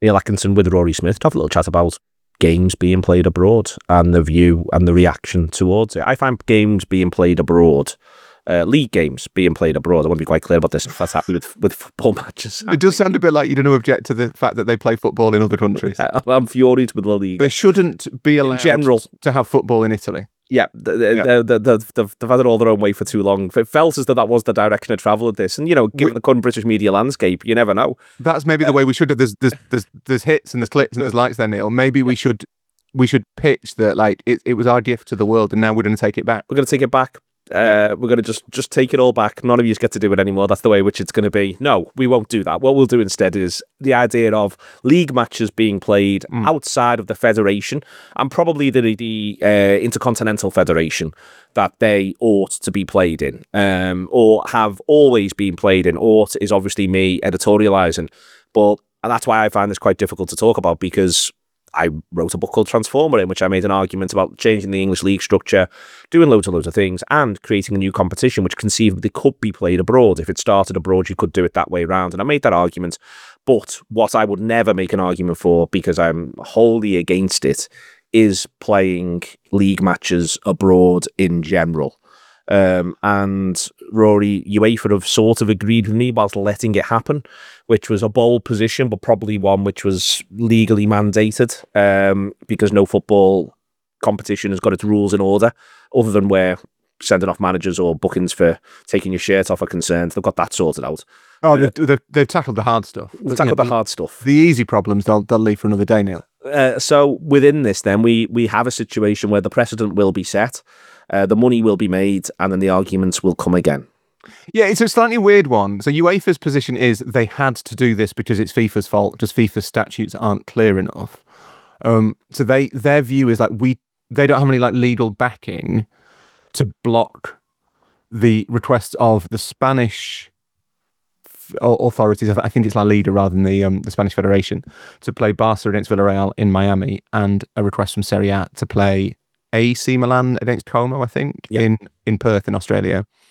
Neil Atkinson with Rory Smith to have a little chat about games being played abroad and the view and the reaction towards it. I find games being played abroad, league games being played abroad, I want to be quite clear about this, if that's happening with football matches. It does sound a bit like you don't object to the fact that they play football in other countries. I'm furious with La Liga. They shouldn't be allowed in general to have football in Italy. Yeah, they've had it all their own way for too long. It felt as though that was the direction of travel of this. And, given the current British media landscape, you never know. That's maybe the way we should have. There's hits and there's clicks and there's likes there, Neil. Maybe we should pitch that, like, it was our gift to the world and now we're going to take it back. We're going to take it back. We're going to just take it all back. None of you get to do it anymore. That's the way which it's going to be. No, we won't do that. What we'll do instead is the idea of league matches being played outside of the federation and probably the Intercontinental Federation that they ought to be played in, or have always been played in. Ought is obviously me editorialising, and that's why I find this quite difficult to talk about, because I wrote a book called Transformer in which I made an argument about changing the English league structure, doing loads of things, and creating a new competition which conceivably could be played abroad. If it started abroad, you could do it that way around. And I made that argument. But what I would never make an argument for, because I'm wholly against it, is playing league matches abroad in general. And Rory, UEFA have sort of agreed with me whilst letting it happen, which was a bold position, but probably one which was legally mandated, because no football competition has got its rules in order, other than where sending off managers or bookings for taking your shirt off are concerned. They've got that sorted out. Oh, they've tackled the hard stuff. They've tackled the hard stuff. The easy problems, they'll leave for another day, Neil. So within this, then, we have a situation where the precedent will be set, the money will be made, and then the arguments will come again. Yeah, it's a slightly weird one. So UEFA's position is they had to do this because it's FIFA's fault, just FIFA's statutes aren't clear enough. So their view is like they don't have any like legal backing to block the requests of the Spanish authorities. I think it's La Liga rather than the Spanish Federation, to play Barca against Villarreal in Miami, and a request from Serie A to play AC Milan against Como, I think, in Perth in Australia.